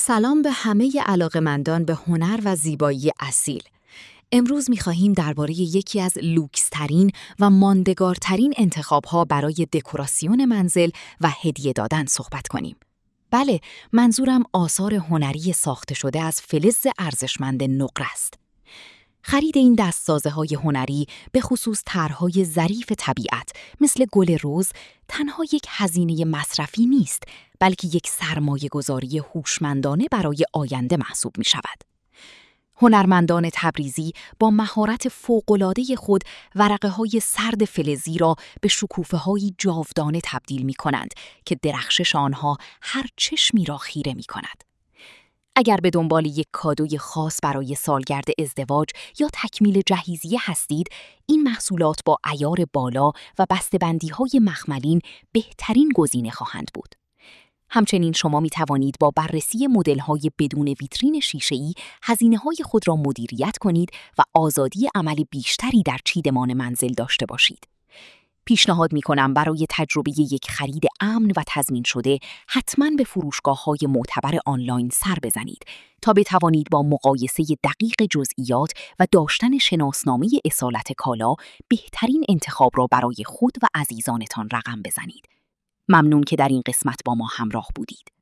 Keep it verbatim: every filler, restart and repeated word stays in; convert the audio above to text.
سلام به همه علاقه‌مندان به هنر و زیبایی اصیل. امروز می‌خواهیم درباره یکی از لوکس‌ترین و ماندگارترین انتخاب‌ها برای دکوراسیون منزل و هدیه دادن صحبت کنیم. بله، منظورم آثار هنری ساخته شده از فلز ارزشمند نقره است. خرید این دستسازه‌های هنری به خصوص طرح‌های ظریف طبیعت مثل گل رز تنها یک هزینه مصرفی نیست، بلکه یک سرمایه‌گذاری هوشمندانه برای آینده محسوب می‌شود. هنرمندان تبریزی با مهارت فوق‌العاده خود ورقه‌های سرد فلزی را به شکوفه‌های جاودانه تبدیل می‌کنند که درخشش آنها هر چشمی را خیره می‌کند. اگر به دنبال یک کادوی خاص برای سالگرد ازدواج یا تکمیل جهیزیه هستید، این محصولات با عیار بالا و بسته‌بندی‌های مخملین بهترین گزینه خواهند بود. همچنین شما می توانید با بررسی مدل‌های بدون ویترین شیشه‌ای هزینه‌های خود را مدیریت کنید و آزادی عمل بیشتری در چیدمان منزل داشته باشید. پیشنهاد می‌کنم برای تجربه یک خرید امن و تضمین شده حتماً به فروشگاه‌های معتبر آنلاین سر بزنید تا بتوانید با مقایسه دقیق جزئیات و داشتن شناسنامه اصالت کالا بهترین انتخاب را برای خود و عزیزانتان رقم بزنید. ممنون که در این قسمت با ما همراه بودید.